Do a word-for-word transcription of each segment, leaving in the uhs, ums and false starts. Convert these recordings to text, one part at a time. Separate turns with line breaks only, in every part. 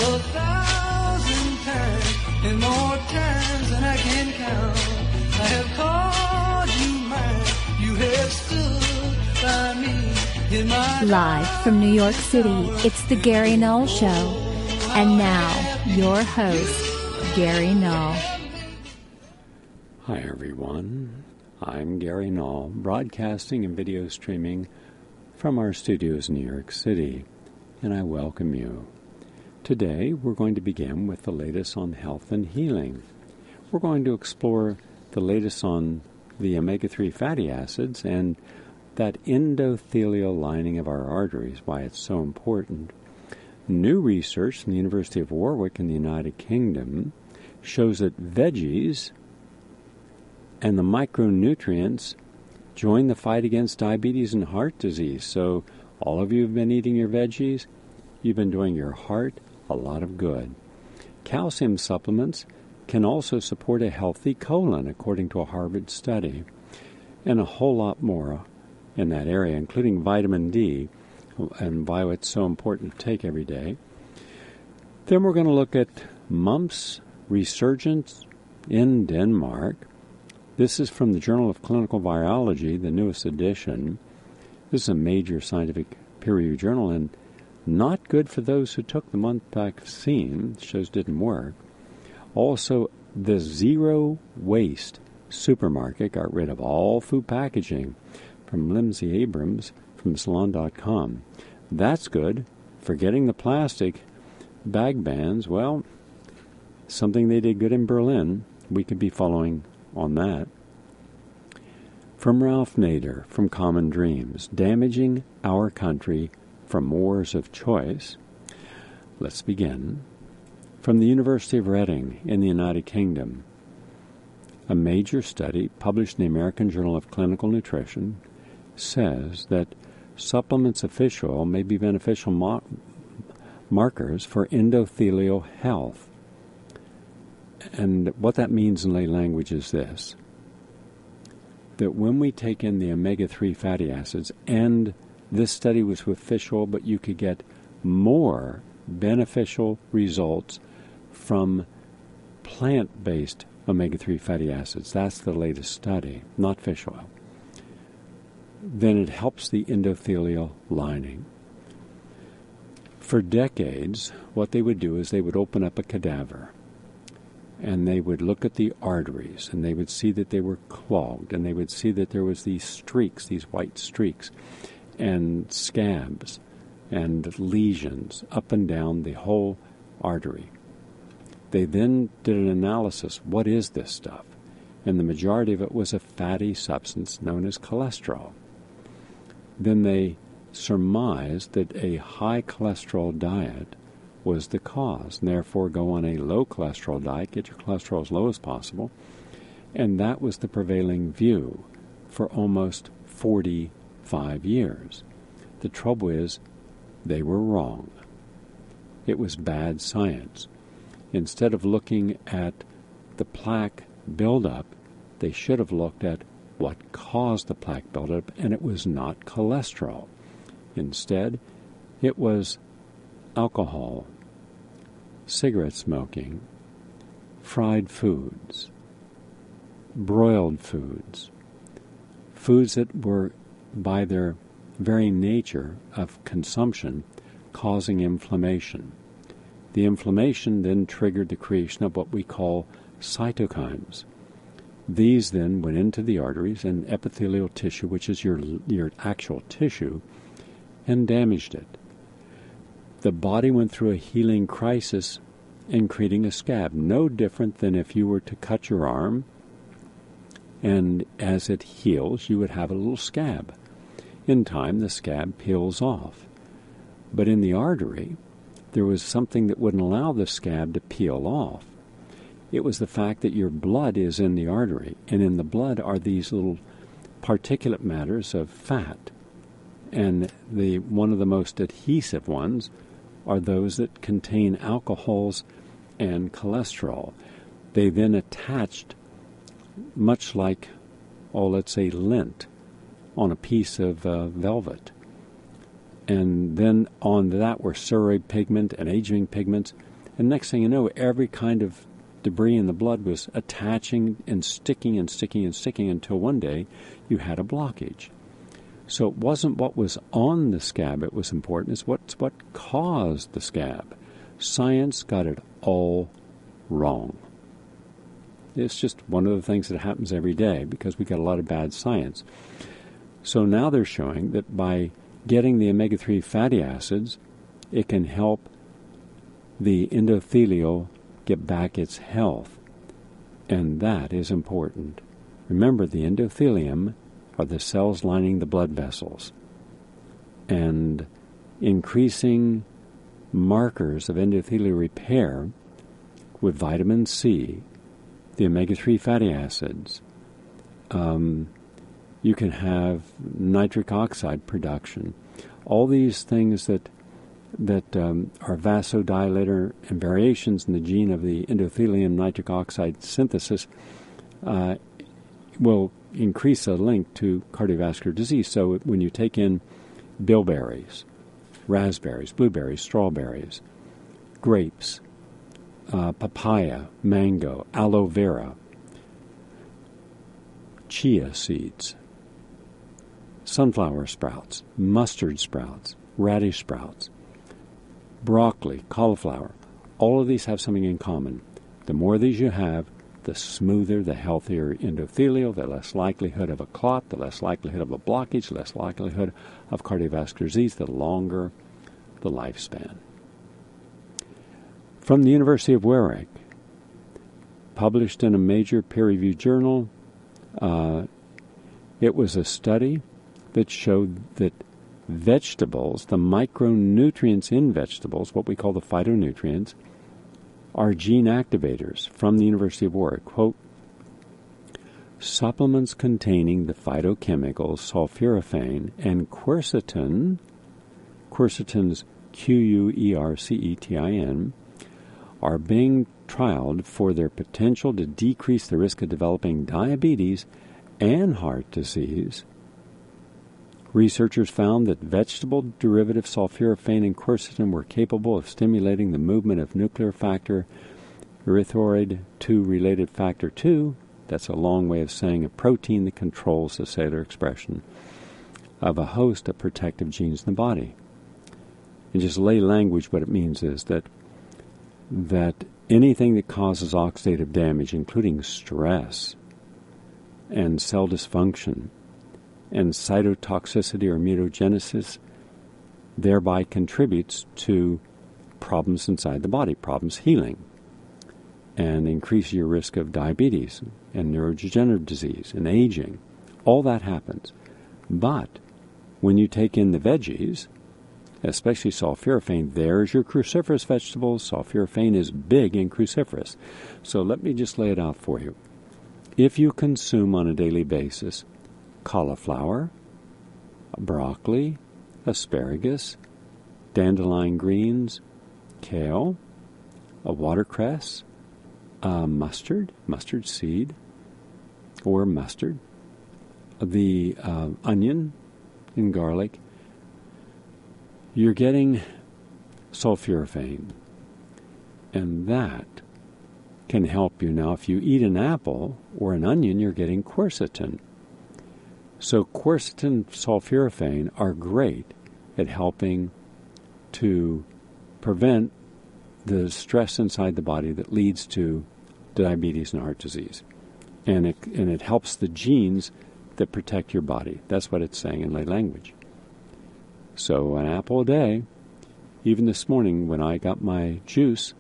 a thousand times and more times than I can count. I have called you mine. You have stood by me in my
Live from New York City, it's the Gary Null Show. And now, your host, Gary Null.
Hi everyone, I'm Gary Null, broadcasting and video streaming from our studios in New York City, and I welcome you. Today we're going to begin with the latest on health and healing. We're going to explore the latest on the omega three fatty acids and that endothelial lining of our arteries, why it's so important. New research from the University of Warwick in the United Kingdom shows that veggies and the micronutrients join the fight against diabetes and heart disease. So all of you have been eating your veggies, you've been doing your heart a lot of good. Calcium supplements can also support a healthy colon, according to a Harvard study, and a whole lot more in that area, including vitamin D, and why it's so important to take every day. Then we're going to look at mumps resurgence in Denmark. This is from the Journal of Clinical Virology, the newest edition. This is a major scientific peer-reviewed journal, and not good for those who took the mumps vaccine. It shows didn't work. Also, the Zero Waste supermarket got rid of all food packaging, from Lindsay Abrams from Salon dot com. That's good. Forgetting the plastic bag bans, well, something they did good in Berlin. We could be following on that. From Ralph Nader, from Common Dreams, damaging our country from wars of choice. Let's begin. From the University of Reading in the United Kingdom, a major study published in the American Journal of Clinical Nutrition says that supplements of fish oil may be beneficial mar- markers for endothelial health. And what that means in lay language is this, that when we take in the omega three fatty acids, and this study was with fish oil, but you could get more beneficial results from plant-based omega three fatty acids. That's the latest study, not fish oil. Then it helps the endothelial lining. For decades, what they would do is they would open up a cadaver, and they would look at the arteries, and they would see that they were clogged, and they would see that there was these streaks, these white streaks, and scabs, and lesions up and down the whole artery. They then did an analysis. What is this stuff? And the majority of it was a fatty substance known as cholesterol. Then they surmised that a high cholesterol diet was the cause, and therefore go on a low cholesterol diet, get your cholesterol as low as possible. And that was the prevailing view for almost forty-five years. The trouble is, they were wrong. It was bad science. Instead of looking at the plaque buildup, they should have looked at what caused the plaque buildup, and it was not cholesterol. Instead, it was alcohol, cigarette smoking, fried foods, broiled foods, foods that were, by their very nature of consumption, causing inflammation. The inflammation then triggered the creation of what we call cytokines. These then went into the arteries and epithelial tissue, which is your your actual tissue, and damaged it. The body went through a healing crisis in creating a scab, no different than if you were to cut your arm, and as it heals, you would have a little scab. In time, the scab peels off. But in the artery, there was something that wouldn't allow the scab to peel off. It was the fact that your blood is in the artery, and in the blood are these little particulate matters of fat. And the one of the most adhesive ones are those that contain alcohols and cholesterol. They then attached, much like, oh, let's say lint, on a piece of uh, velvet. And then on that were ceroid pigment and aging pigments, And next thing you know, every kind of debris in the blood was attaching and sticking and sticking and sticking until one day you had a blockage. So it wasn't what was on the scab it was important, it's what's what caused the scab. Science got it all wrong. It's just one of the things that happens every day because we got a lot of bad science. So now they're showing that by getting the omega three fatty acids, it can help the endothelial get back its health. And that is important. Remember, the endothelium are the cells lining the blood vessels. And increasing markers of endothelial repair with vitamin C, the omega three fatty acids, um, you can have nitric oxide production. All these things that that um, are vasodilator and variations in the gene of the endothelium nitric oxide synthesis uh, will increase a link to cardiovascular disease. So when you take in bilberries, raspberries, blueberries, strawberries, grapes, uh, papaya, mango, aloe vera, chia seeds, sunflower sprouts, mustard sprouts, radish sprouts, broccoli, cauliflower, all of these have something in common. The more of these you have, the smoother, the healthier endothelial, the less likelihood of a clot, the less likelihood of a blockage, the less likelihood of cardiovascular disease, the longer the lifespan. From the University of Warwick, published in a major peer-reviewed journal, uh, it was a study that showed that vegetables, the micronutrients in vegetables, what we call the phytonutrients, are gene activators. From the University of Warwick, quote, supplements containing the phytochemicals sulforaphane and quercetin, quercetin's Q U E R C E T I N, are being trialed for their potential to decrease the risk of developing diabetes and heart disease. Researchers found that vegetable derivative sulforaphane and quercetin were capable of stimulating the movement of nuclear factor erythroid two related factor two. That's a long way of saying a protein that controls the cellular expression of a host of protective genes in the body. In just lay language, what it means is that that anything that causes oxidative damage, including stress and cell dysfunction and cytotoxicity or mutagenesis, thereby contributes to problems inside the body, problems healing, and increase your risk of diabetes and neurodegenerative disease and aging. All that happens. But when you take in the veggies, especially sulforaphane, there's your cruciferous vegetables. Sulforaphane is big in cruciferous. So let me just lay it out for you. If you consume on a daily basis cauliflower, broccoli, asparagus, dandelion greens, kale, a watercress, uh, mustard, mustard seed, or mustard, the uh, onion and garlic, you're getting sulforaphane. And that can help you. Now, if you eat an apple or an onion, you're getting quercetin. So quercetin, sulforaphane are great at helping to prevent the stress inside the body that leads to diabetes and heart disease. And it, and it helps the genes that protect your body. That's what it's saying in lay language. So an apple a day. Even this morning when I got my juice,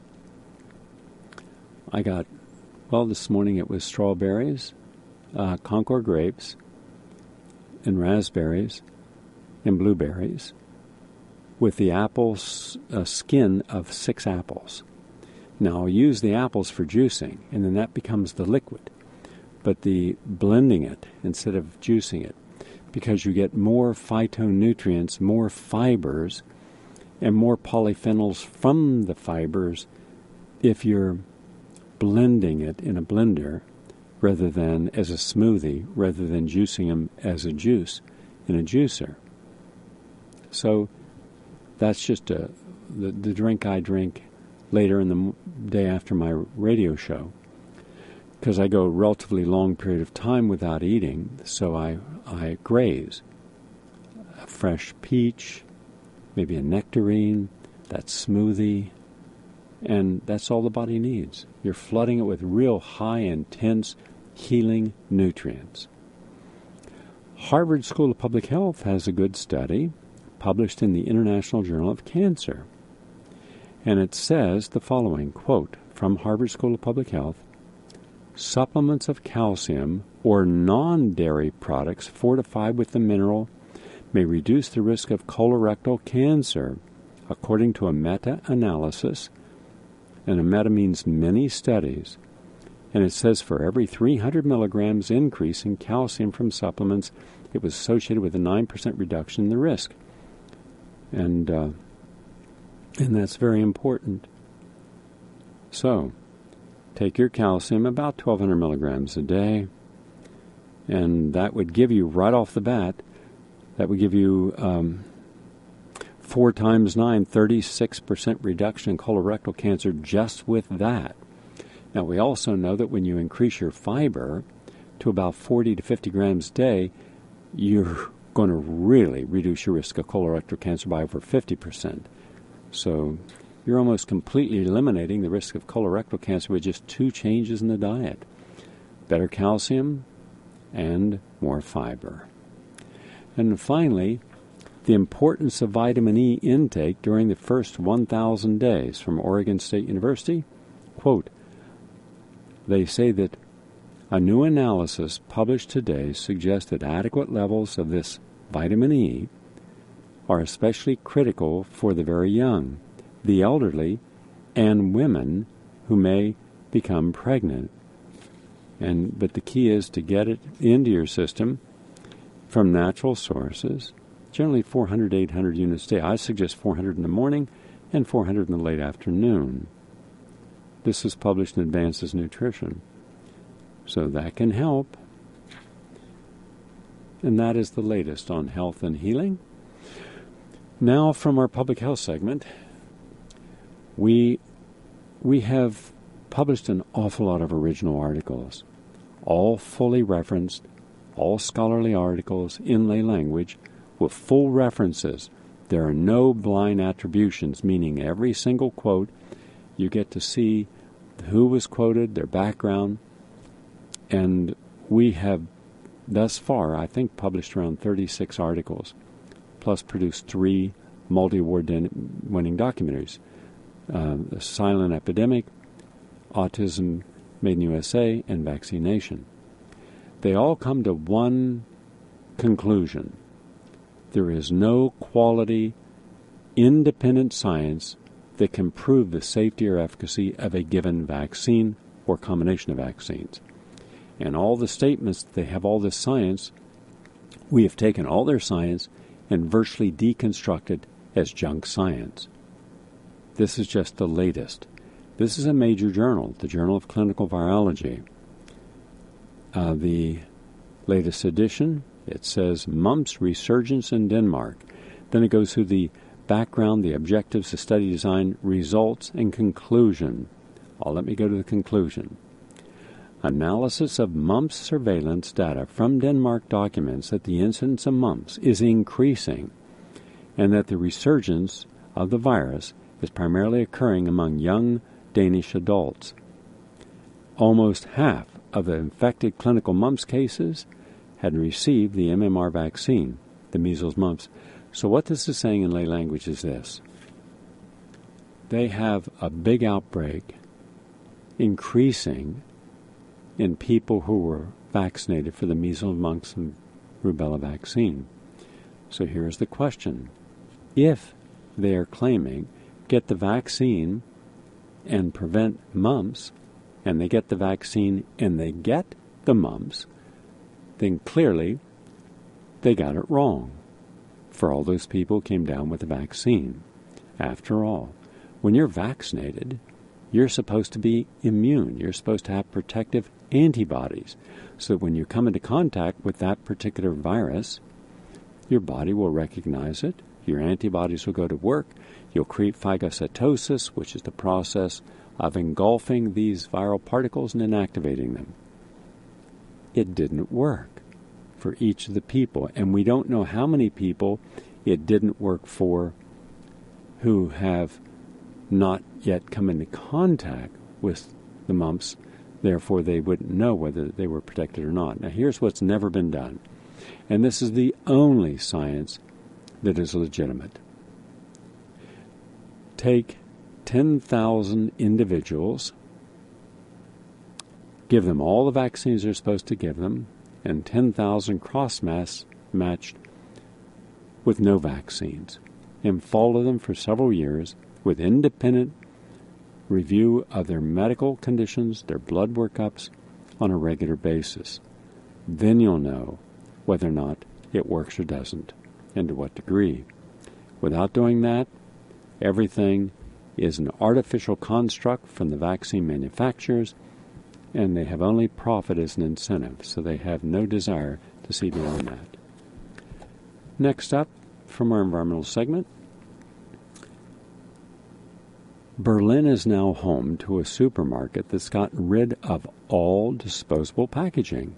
I got, well, this morning it was strawberries, uh, Concord grapes, and raspberries, and blueberries, with the apples, uh, skin of six apples. Now, I'll use the apples for juicing, and then that becomes the liquid. But the blending it instead of juicing it, because you get more phytonutrients, more fibers, and more polyphenols from the fibers if you're blending it in a blender rather than as a smoothie, rather than juicing them as a juice in a juicer. So that's just a, the, the drink I drink later in the m- day after my radio show, because I go a relatively long period of time without eating, so I, I graze. A fresh peach, maybe a nectarine, that smoothie, and that's all the body needs. You're flooding it with real high, intense, healing nutrients. Harvard School of Public Health has a good study published in the International Journal of Cancer. And it says the following, quote, from Harvard School of Public Health, supplements of calcium or non-dairy products fortified with the mineral may reduce the risk of colorectal cancer, according to a meta-analysis. And a meta means many studies. And it says for every three hundred milligrams increase in calcium from supplements, it was associated with a nine percent reduction in the risk. And, uh, and that's very important. So, take your calcium, about twelve hundred milligrams a day, and that would give you, right off the bat, that would give you um, four times nine, thirty-six percent reduction in colorectal cancer just with that. Now, we also know that when you increase your fiber to about forty to fifty grams a day, you're going to really reduce your risk of colorectal cancer by over fifty percent. So you're almost completely eliminating the risk of colorectal cancer with just two changes in the diet. Better calcium and more fiber. And finally, the importance of vitamin E intake during the first one thousand days from Oregon State University. Quote, they say that a new analysis published today suggests that adequate levels of this vitamin E are especially critical for the very young, the elderly, and women who may become pregnant. And but the key is to get it into your system from natural sources, generally four hundred to eight hundred units a day. I suggest four hundred in the morning and four hundred in the late afternoon. This is published in Advances Nutrition. So that can help. And that is the latest on health and healing. Now from our public health segment, we we have published an awful lot of original articles, all fully referenced, all scholarly articles in lay language with full references. There are no blind attributions, meaning every single quote, you get to see who was quoted, their background, and we have thus far, I think, published around thirty-six articles, plus produced three multi-award winning documentaries. Uh, the Silent Epidemic, Autism Made in U S A, and Vaccination. They all come to one conclusion. There is no quality, independent science that can prove the safety or efficacy of a given vaccine or combination of vaccines. And all the statements that they have all this science, we have taken all their science and virtually deconstructed as junk science. This is just the latest. This is a major journal, the Journal of Clinical Virology. Uh, the latest edition, it says mumps resurgence in Denmark. Then it goes through the background, the objectives, the study design, results, and conclusion. Oh, let me go to the conclusion. Analysis of mumps surveillance data from Denmark documents that the incidence of mumps is increasing and that the resurgence of the virus is primarily occurring among young Danish adults. Almost half of the infected clinical mumps cases had received the M M R vaccine, the measles mumps. So what this is saying in lay language is this. They have a big outbreak increasing in people who were vaccinated for the measles, mumps, and rubella vaccine. So here's the question. If they are claiming get the vaccine and prevent mumps, and they get the vaccine and they get the mumps, then clearly they got it wrong. For all those people who came down with the vaccine. After all, when you're vaccinated, you're supposed to be immune. You're supposed to have protective antibodies. So when you come into contact with that particular virus, your body will recognize it Your antibodies will go to work. You'll create phagocytosis, which is the process of engulfing these viral particles and inactivating them. It didn't work for each of the people, and we don't know how many people it didn't work for who have not yet come into contact with the mumps. Therefore, they wouldn't know whether they were protected or not. Now, here's what's never been done, and this is the only science that is legitimate. Take ten thousand individuals, give them all the vaccines they're supposed to give them, and ten thousand cross-matched with no vaccines, and follow them for several years with independent review of their medical conditions, their blood workups on a regular basis. Then you'll know whether or not it works or doesn't, and to what degree. Without doing that, everything is an artificial construct from the vaccine manufacturers, and they have only profit as an incentive, so they have no desire to see beyond that. Next up, from our environmental segment, Berlin is now home to a supermarket that's gotten rid of all disposable packaging.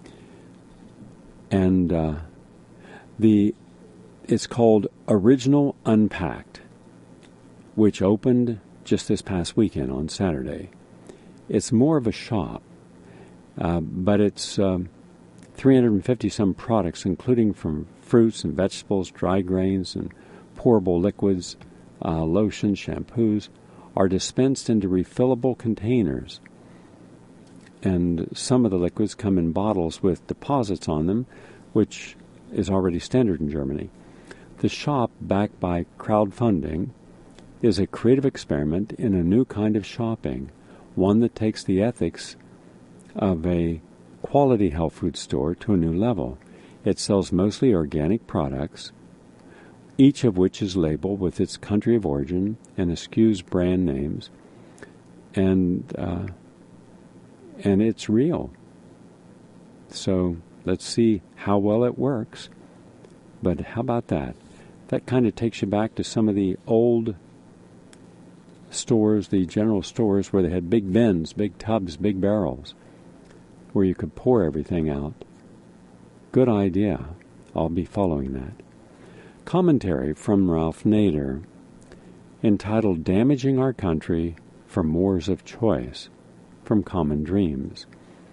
And uh, the it's called Original Unpacked, which opened just this past weekend on Saturday. It's more of a shop, uh, but it's um, three hundred fifty some products, including from fruits and vegetables, dry grains, and pourable liquids, uh, lotions, shampoos, are dispensed into refillable containers. And some of the liquids come in bottles with deposits on them, which is already standard in Germany. The shop, backed by crowdfunding, is a creative experiment in a new kind of shopping, one that takes the ethics of a quality health food store to a new level. It sells mostly organic products, each of which is labeled with its country of origin and eschews brand names, and uh, and it's real. So let's see how well it works. But how about that? That kind of takes you back to some of the old stores, the general stores, where they had big bins, big tubs, big barrels, where you could pour everything out. Good idea. I'll be following that. Commentary from Ralph Nader, entitled Damaging Our Country from Wars of Choice, from Common Dreams.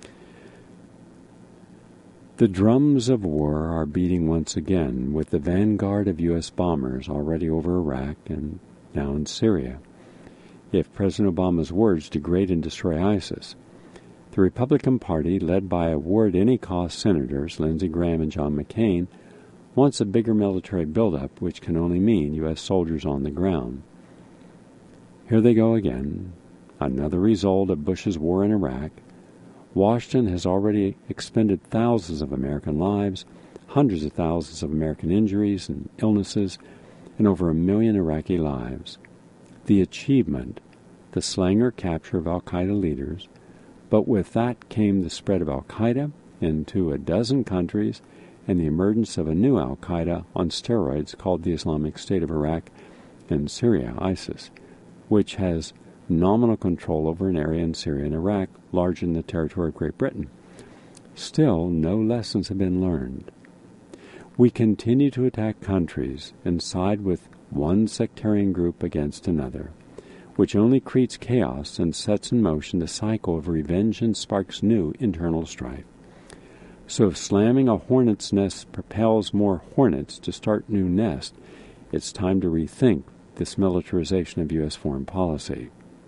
The drums of war are beating once again, with the vanguard of U S bombers already over Iraq and now in Syria. If President Obama's words degrade and destroy ISIS, the Republican Party, led by award-any-cost senators Lindsey Graham and John McCain, wants a bigger military buildup, which can only mean U S soldiers on the ground. Here they go again, another result of Bush's war in Iraq. Washington has already expended thousands of American lives, hundreds of thousands of American injuries and illnesses, and over a million Iraqi lives. The achievement, the slaying or capture of al-Qaeda leaders, but with that came the spread of al-Qaeda into a dozen countries and the emergence of a new al-Qaeda on steroids called the Islamic State of Iraq and Syria, ISIS, which has nominal control over an area in Syria and Iraq larger than the territory of Great Britain. Still, no lessons have been learned. We continue to attack countries and side with one sectarian group against another, which only creates chaos and sets in motion the cycle of revenge and sparks new internal strife. So if slamming a hornet's nest propels more hornets to start new nests, it's time to rethink this militarization of U S foreign policy.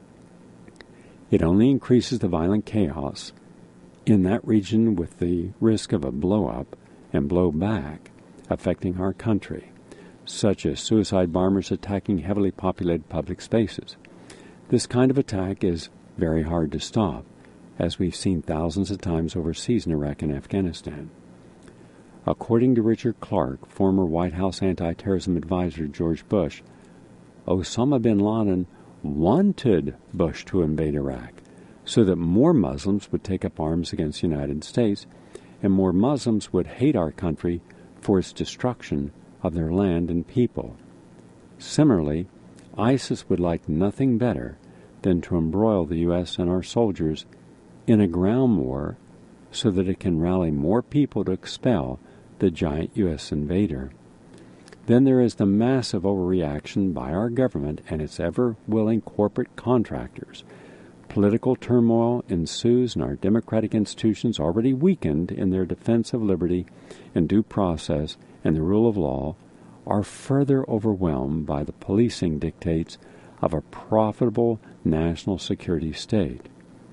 It only increases the violent chaos in that region, with the risk of a blow-up and blow-back affecting our country, such as suicide bombers attacking heavily populated public spaces. This kind of attack is very hard to stop, as we've seen thousands of times overseas in Iraq and Afghanistan. According to Richard Clarke, former White House anti-terrorism advisor George Bush, Osama bin Laden wanted Bush to invade Iraq so that more Muslims would take up arms against the United States and more Muslims would hate our country for its destruction of their land and people. Similarly, ISIS would like nothing better than to embroil the U S and our soldiers in a ground war so that it can rally more people to expel the giant U S invader. Then there is the massive overreaction by our government and its ever-willing corporate contractors. Political turmoil ensues, and our democratic institutions, already weakened in their defense of liberty and due process and the rule of law, are further overwhelmed by the policing dictates of a profitable national security state.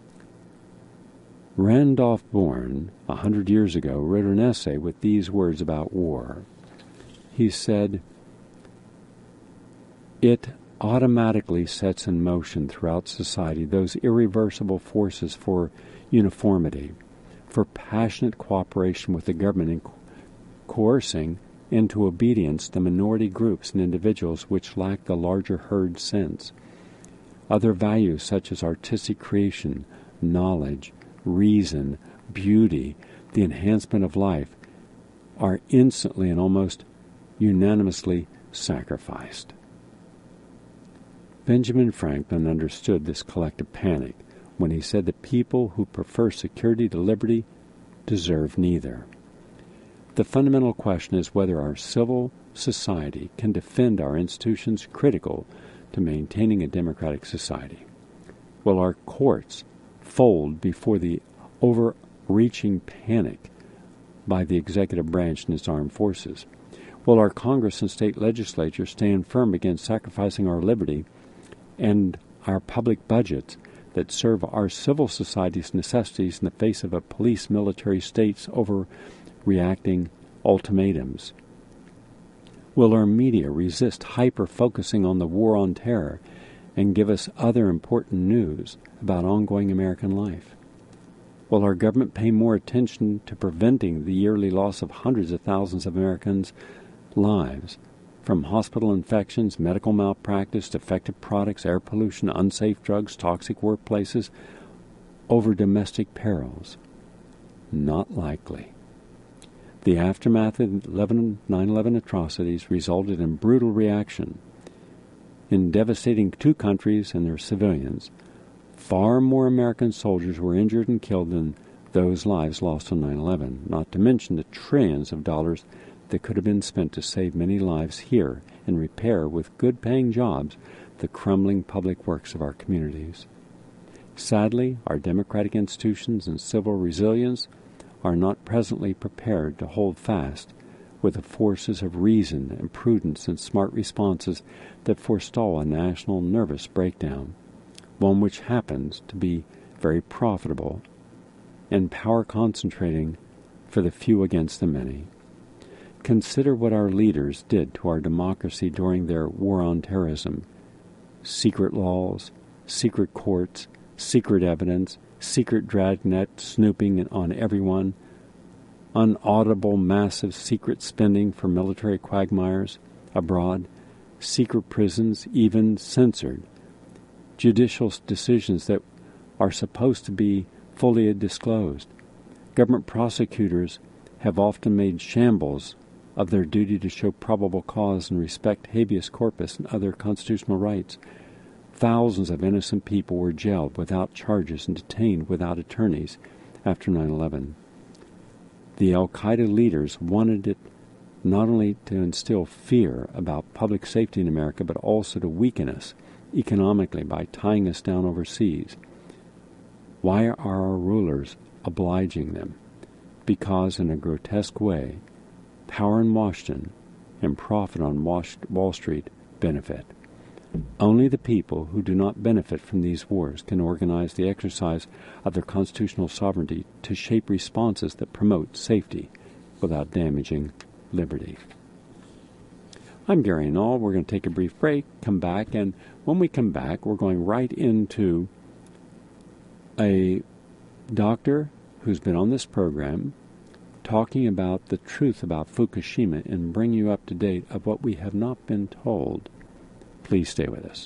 Randolph Bourne, a hundred years ago, wrote an essay with these words about war. He said, "It automatically sets in motion throughout society those irreversible forces for uniformity, for passionate cooperation with the government in co- coercing into obedience the minority groups and individuals which lack the larger herd sense. Other values such as artistic creation, knowledge, reason, beauty, the enhancement of life, are instantly and almost unanimously sacrificed." Benjamin Franklin understood this collective panic when he said that people who prefer security to liberty deserve neither. The fundamental question is whether our civil society can defend our institutions critical to maintaining a democratic society. Will our courts fold before the overreaching panic by the executive branch and its armed forces? Will our Congress and state legislatures stand firm against sacrificing our liberty and our public budgets that serve our civil society's necessities in the face of a police military state's overreacting ultimatums? Will our media resist hyper-focusing on the war on terror and give us other important news about ongoing American life? Will our government pay more attention to preventing the yearly loss of hundreds of thousands of Americans' lives from hospital infections, medical malpractice, defective products, air pollution, unsafe drugs, toxic workplaces, over domestic perils? Not likely. The aftermath of nine eleven atrocities resulted in brutal reaction. In devastating two countries and their civilians, far more American soldiers were injured and killed than those lives lost on nine eleven, not to mention the trillions of dollars that could have been spent to save many lives here and repair with good-paying jobs the crumbling public works of our communities. Sadly, our democratic institutions and civil resilience are not presently prepared to hold fast with the forces of reason and prudence and smart responses that forestall a national nervous breakdown, one which happens to be very profitable and power concentrating for the few against the many. Consider what our leaders did to our democracy during their war on terrorism. Secret laws, secret courts, secret evidence, secret dragnet snooping on everyone, unaudible massive secret spending for military quagmires abroad, secret prisons even censored, judicial decisions that are supposed to be fully disclosed. Government prosecutors have often made shambles of their duty to show probable cause and respect habeas corpus and other constitutional rights. Thousands of innocent people were jailed without charges and detained without attorneys after nine eleven. The al-Qaeda leaders wanted it not only to instill fear about public safety in America, but also to weaken us economically by tying us down overseas. Why are our rulers obliging them? Because, in a grotesque way, power in Washington and profit on Wall Street benefit. Only the people who do not benefit from these wars can organize the exercise of their constitutional sovereignty to shape responses that promote safety without damaging liberty. I'm Gary Null. We're going to take a brief break, come back, and when we come back, we're going right into a doctor who's been on this program talking about the truth about Fukushima and bring you up to date of what we have not been told. Please stay with us.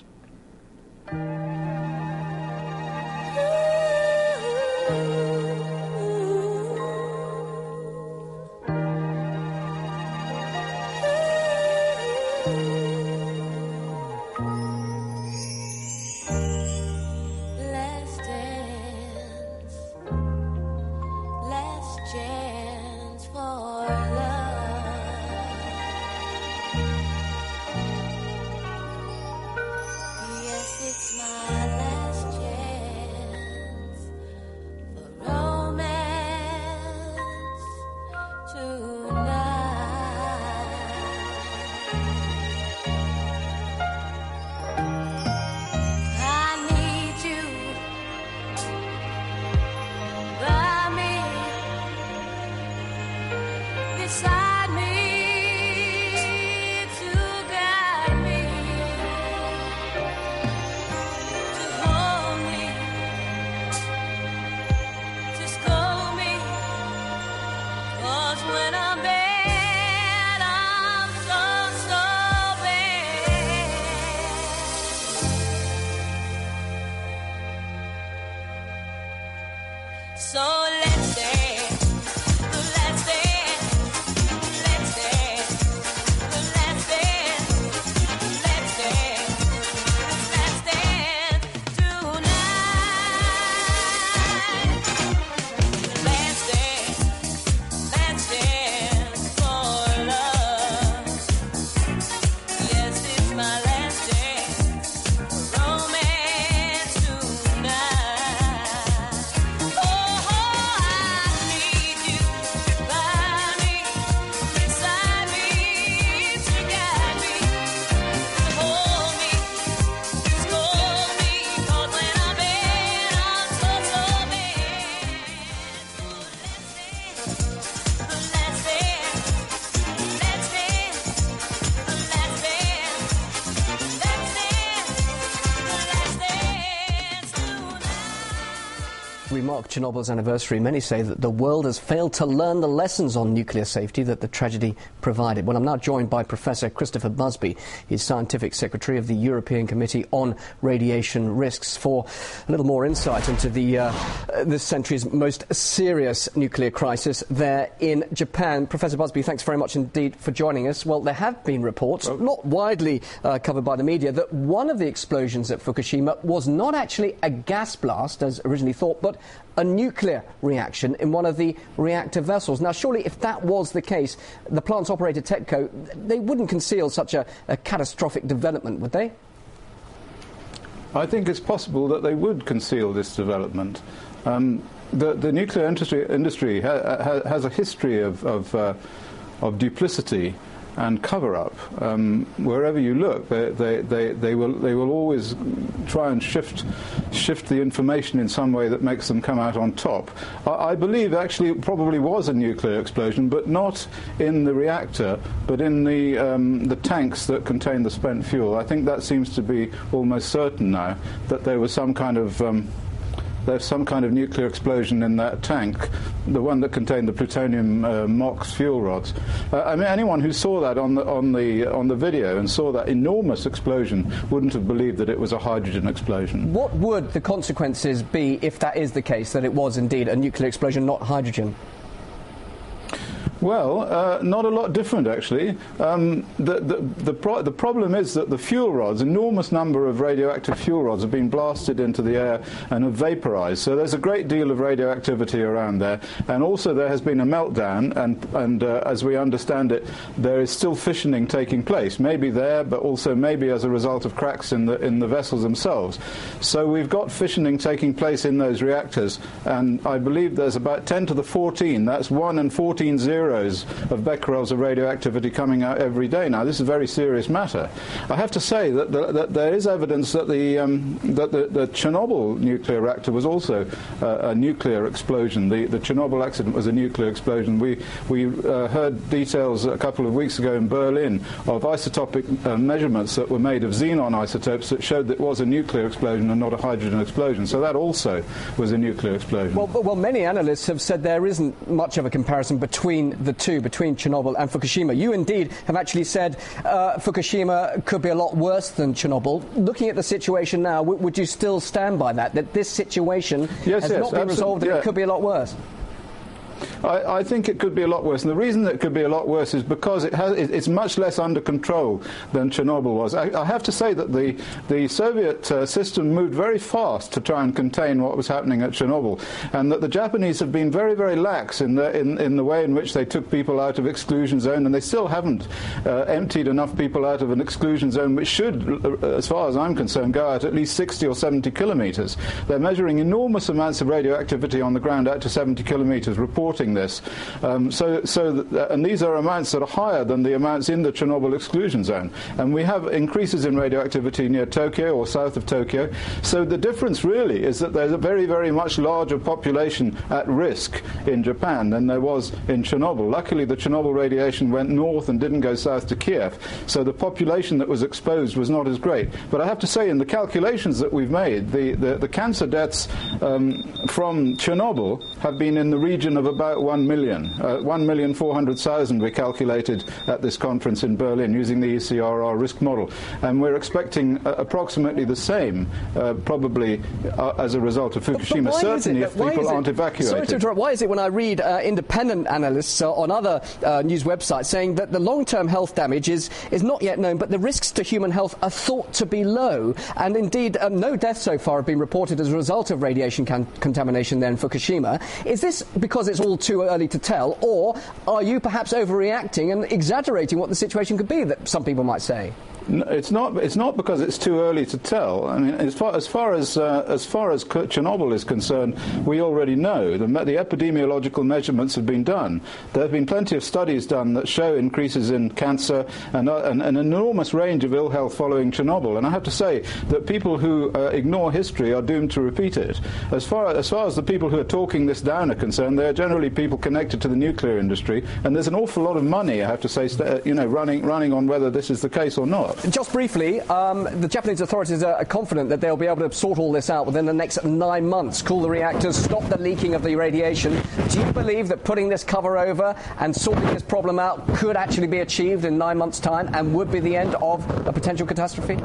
we mark Chernobyl's anniversary, many say that the world has failed to learn the lessons on nuclear safety that the tragedy provided. Well, I'm now joined by Professor Christopher Busby. He's Scientific Secretary of the European Committee on Radiation Risks, for a little more insight into the uh, this century's most serious nuclear crisis there in Japan. Professor Busby, thanks very much indeed for joining us. Well, there have been reports, oh. not widely uh, covered by the media, that one of the explosions at Fukushima was not actually a gas blast, as originally thought, but a nuclear reaction in one of the reactor vessels. Now, surely if that was the case, the plant's operator, TEPCO, they wouldn't conceal such a, a catastrophic development, would they?
I think it's possible that they would conceal this development. Um, the, the nuclear industry, industry ha, ha, has a history of, of, uh, of duplicity and cover-up. Um, wherever you look, they, they, they, they, will, they will always try and shift, shift the information in some way that makes them come out on top. I, I believe actually it probably was a nuclear explosion, but not in the reactor, but in the, um, the tanks that contain the spent fuel. I think that seems to be almost certain now, that there was some kind of um, there's some kind of nuclear explosion in that tank, the one that contained the plutonium uh, MOX fuel rods. Uh, I mean, anyone who saw that on the on the on the video and saw that enormous explosion wouldn't have believed that it was a hydrogen explosion.
What would the consequences be if that is the case, that it was indeed a nuclear explosion, not hydrogen?
Well, uh, not a lot different, actually. Um, the, the, the, pro the problem is that the fuel rods, enormous number of radioactive fuel rods, have been blasted into the air and have vaporized. So there's a great deal of radioactivity around there. And also there has been a meltdown, and, and uh, as we understand it, there is still fissioning taking place. Maybe there, but also maybe as a result of cracks in the, in the vessels themselves. So we've got fissioning taking place in those reactors, and I believe there's about ten to the fourteen. That's one and fourteen zeros of becquerels of radioactivity coming out every day. Now, this is a very serious matter. I have to say that, the, that there is evidence that the um, that the, the Chernobyl nuclear reactor was also uh, a nuclear explosion. The, the Chernobyl accident was a nuclear explosion. We we uh, heard details a couple of weeks ago in Berlin of isotopic uh, measurements that were made of xenon isotopes that showed that it was a nuclear explosion and not a hydrogen explosion. So that also was a nuclear explosion.
Well, well, many analysts have said there isn't much of a comparison between the two, between Chernobyl and Fukushima. You indeed have actually said uh, Fukushima could be a lot worse than Chernobyl. Looking at the situation now, w would you still stand by that, that this situation
yes,
has
yes,
not been resolved and
yeah.
it could be a lot worse?
I, I think it could be a lot worse, and the reason that it could be a lot worse is because it has, it, it's much less under control than Chernobyl was. I, I have to say that the, the Soviet uh, system moved very fast to try and contain what was happening at Chernobyl, and that the Japanese have been very, very lax in the, in, in the way in which they took people out of exclusion zone, and they still haven't uh, emptied enough people out of an exclusion zone, which should, uh, as far as I'm concerned, go out at least sixty or seventy kilometres. They're measuring enormous amounts of radioactivity on the ground out to seventy kilometres, reporting this. Um, so, so th and these are amounts that are higher than the amounts in the Chernobyl exclusion zone. And we have increases in radioactivity near Tokyo or south of Tokyo. So the difference really is that there's a very, very much larger population at risk in Japan than there was in Chernobyl. Luckily, the Chernobyl radiation went north and didn't go south to Kiev. So the population that was exposed was not as great. But I have to say, in the calculations that we've made, the, the, the cancer deaths um, from Chernobyl have been in the region of about one million. Uh, one million four hundred thousand we calculated at this conference in Berlin using the E C R R risk model. And we're expecting uh, approximately the same, uh, probably uh, as a result of Fukushima, certainly if people aren't evacuated.
Sorry to interrupt. Why is it when I read uh, independent analysts uh, on other uh, news websites saying that the long-term health damage is, is not yet known, but the risks to human health are thought to be low? And indeed, um, no deaths so far have been reported as a result of radiation contamination there in Fukushima. Is this because it's all too early to tell, or are you perhaps overreacting and exaggerating what the situation could be, that some people might say?
No, it's not. It's not because it's too early to tell. I mean, as far as far as uh, as far as Chernobyl is concerned, we already know the, the epidemiological measurements have been done. There have been plenty of studies done that show increases in cancer and, uh, and an enormous range of ill health following Chernobyl. And I have to say that people who uh, ignore history are doomed to repeat it. As far as far as the people who are talking this down are concerned, they are generally people connected to the nuclear industry, and there's an awful lot of money, I have to say, you know, running running on whether this is the case or not.
just briefly, um, the Japanese authorities are confident that they'll be able to sort all this out within the next nine months, cool the reactors, stop the leaking of the radiation. Do you believe that putting this cover over and sorting this problem out could actually be achieved in nine months' time and would be the end of a potential catastrophe?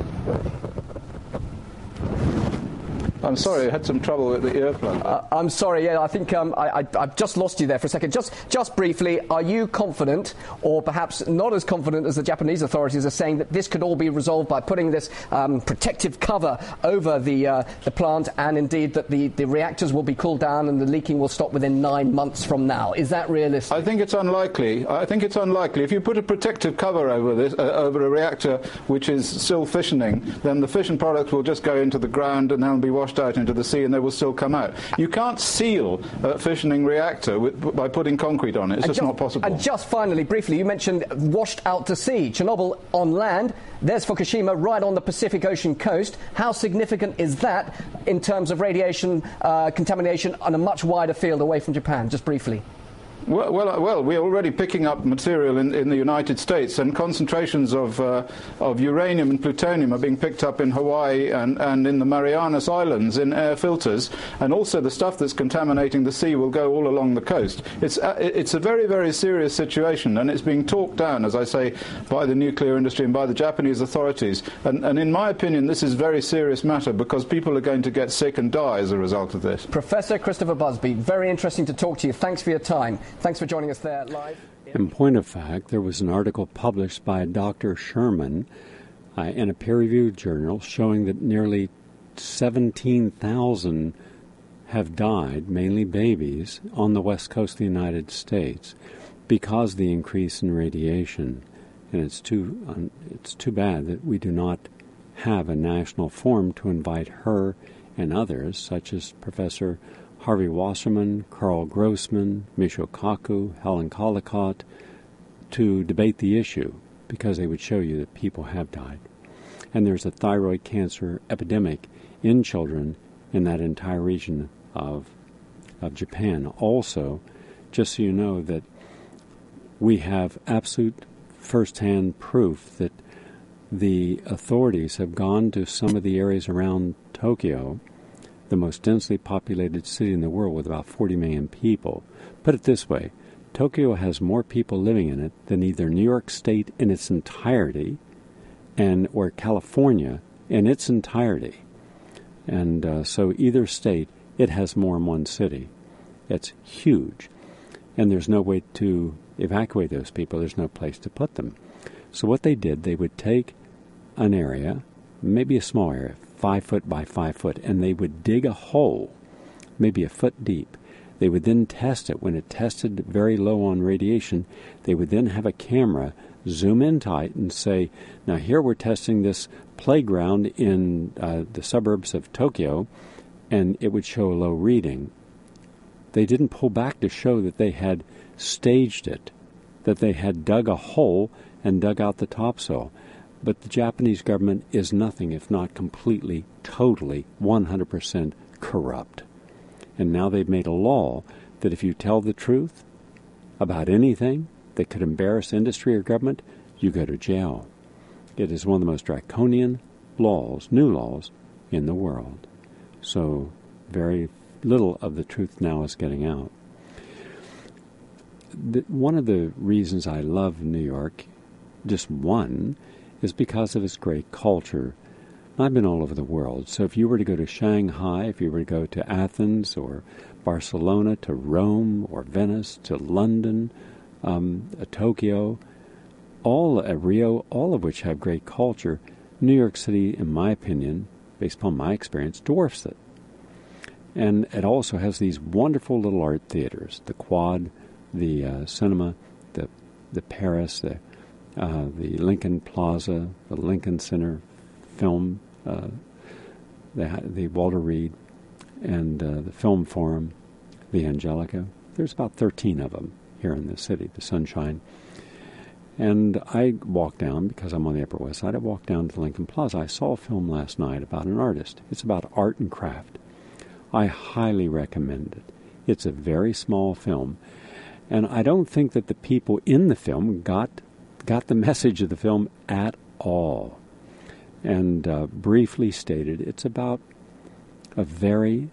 I'm sorry, I had some trouble with the earplug.
Uh, I'm sorry, yeah, I think um, I, I, I've just lost you there for a second. Just, just briefly, are you confident, or perhaps not as confident as the Japanese authorities are saying, that this could all be resolved by putting this um, protective cover over the uh, the plant, and indeed that the, the reactors will be cooled down and the leaking will stop within nine months from now? Is that realistic?
I think it's unlikely. I think it's unlikely. If you put a protective cover over this, uh, over a reactor which is still fissioning, then the fission products will just go into the ground and they'll be washed out into the sea and they will still come out. You can't seal a fissioning reactor with, by putting concrete on it. It's
and
just
ju-
not possible.
And just finally, briefly, you mentioned washed out to sea. Chernobyl on land. There's Fukushima right on the Pacific Ocean coast. How significant is that in terms of radiation uh, contamination on a much wider field away from Japan? Just briefly.
Well, well, well, we're already picking up material in, in the United States, and concentrations of uh, of uranium and plutonium are being picked up in Hawaii and, and in the Marianas Islands in air filters, and also the stuff that's contaminating the sea will go all along the coast. It's uh, it's a very, very serious situation, and it's being talked down, as I say, by the nuclear industry and by the Japanese authorities. And, and in my opinion, this is a very serious matter because people are going to get sick and die as a result of this.
Professor Christopher Busby, very interesting to talk to you. Thanks for your time. Thanks for joining us there live.
In point of fact, there was an article published by Doctor Sherman uh, in a peer-reviewed journal showing that nearly seventeen thousand have died, mainly babies, on the west coast of the United States because of the increase in radiation. And it's too, um, it's too bad that we do not have a national forum to invite her and others, such as Professor Harvey Wasserman, Carl Grossman, Michio Kaku, Helen Collicott, to debate the issue, because they would show you that people have died. And there's a thyroid cancer epidemic in children in that entire region of, of Japan. Also, just so you know, that we have absolute first-hand proof that the authorities have gone to some of the areas around Tokyo, the most densely populated city in the world with about forty million people. Put it this way, Tokyo has more people living in it than either New York State in its entirety and or California in its entirety. And uh, so either state, it has more in one city. It's huge. And there's no way to evacuate those people. There's no place to put them. So what they did, they would take an area, maybe a small area, five foot by five foot, and they would dig a hole, maybe a foot deep. They would then test it. When it tested very low on radiation, they would then have a camera zoom in tight and say, now here we're testing this playground in uh, the suburbs of Tokyo, and it would show a low reading. They didn't pull back to show that they had staged it, that they had dug a hole and dug out the topsoil. But the Japanese government is nothing if not completely, totally, one hundred percent corrupt. And now they've made a law that if you tell the truth about anything that could embarrass industry or government, you go to jail. It is one of the most draconian laws, new laws, in the world. So very little of the truth now is getting out. The, one of the reasons I love New York, just one, is because of its great culture. I've been all over the world, so if you were to go to Shanghai, if you were to go to Athens or Barcelona, to Rome or Venice, to London, um, uh, Tokyo, all uh, Rio, all of which have great culture, New York City, in my opinion, based upon my experience, dwarfs it. And it also has these wonderful little art theaters, the Quad, the uh, Cinema, the the Paris, the Uh, the Lincoln Plaza, the Lincoln Center Film, uh, the, the Walter Reed, and uh, the Film Forum, the Angelica. There's about thirteen of them here in the city, the Sunshine. And I walked down, because I'm on the Upper West Side, I walked down to the Lincoln Plaza. I saw a film last night about an artist. It's about art and craft. I highly recommend it. It's a very small film. And I don't think that the people in the film got got the message of the film at all. And uh, briefly stated, it's about a very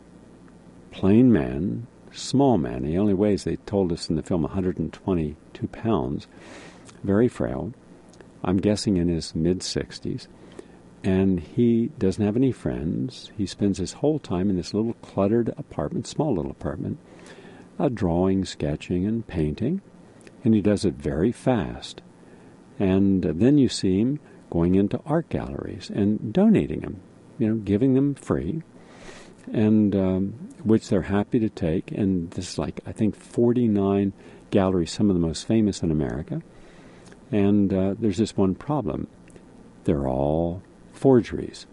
plain man, small man. He only weighs, they told us in the film, one hundred twenty-two pounds, very frail. I'm guessing in his mid-sixties. And he doesn't have any friends. He spends his whole time in this little cluttered apartment, small little apartment, uh, drawing, sketching, and painting. And he does it very fast. And uh, then you see him going into art galleries and donating them, you know, giving them free, and um, which they're happy to take. And this is like, I think, forty-nine galleries, some of the most famous in America. And uh, there's this one problem. They're all forgeries.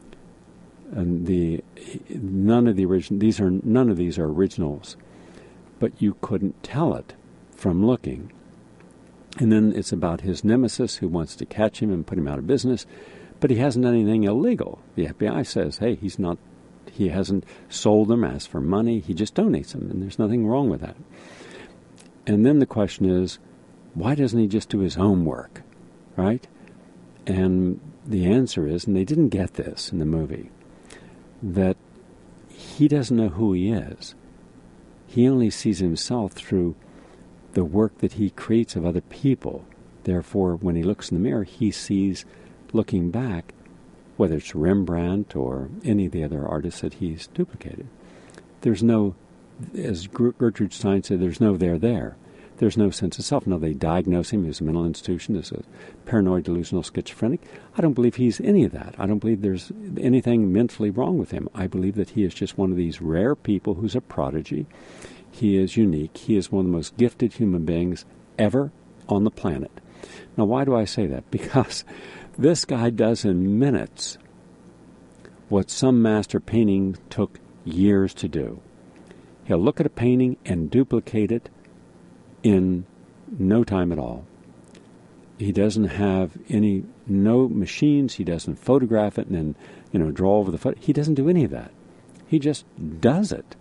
And the none of the original these are none of these are originals, but you couldn't tell it from looking. And then it's about his nemesis who wants to catch him and put him out of business, but he hasn't done anything illegal. The F B I says, hey, he's not, he hasn't sold them, asked for money, he just donates them, and there's nothing wrong with that. And then the question is, why doesn't he just do his homework, right? And the answer is, and they didn't get this in the movie, that he doesn't know who he is. He only sees himself through the work that he creates of other people. Therefore, when he looks in the mirror, he sees, looking back, whether it's Rembrandt or any of the other artists that he's duplicated. There's no, as Gertrude Stein said, there's no there there. There's no sense of self. Now, they diagnose him as a mental institution, as a paranoid delusional schizophrenic. I don't believe he's any of that. I don't believe there's anything mentally wrong with him. I believe that he is just one of these rare people who's a prodigy. He is unique. He is one of the most gifted human beings ever on the planet. Now, why do I say that? Because this guy does in minutes what some master painting took years to do. He'll look at a painting and duplicate it in no time at all. He doesn't have any, no machines. He doesn't photograph it and then, you know, draw over the photo. He doesn't do any of that. He just does it.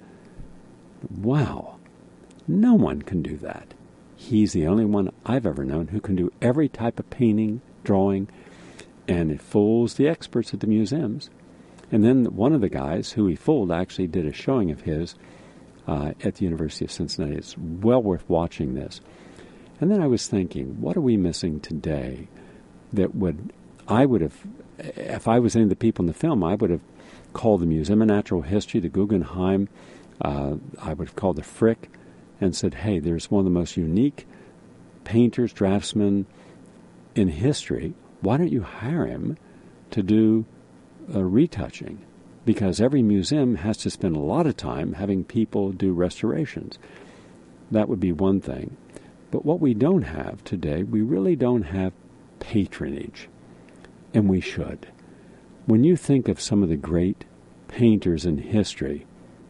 Wow. No one can do that. He's the only one I've ever known who can do every type of painting, drawing, and it fools the experts at the museums. And then one of the guys who he fooled actually did a showing of his uh, at the University of Cincinnati. It's well worth watching this. And then I was thinking, what are we missing today that would, I would have, if I was any of the people in the film, I would have called the Museum of Natural History, the Guggenheim, uh, I would have called the Frick, and said, hey, there's one of the most unique painters, draftsmen in history. Why don't you hire him to do uh, retouching? Because every museum has to spend a lot of time having people do restorations. That would be one thing. But what we don't have today, we really don't have patronage. And we should. When you think of some of the great painters in history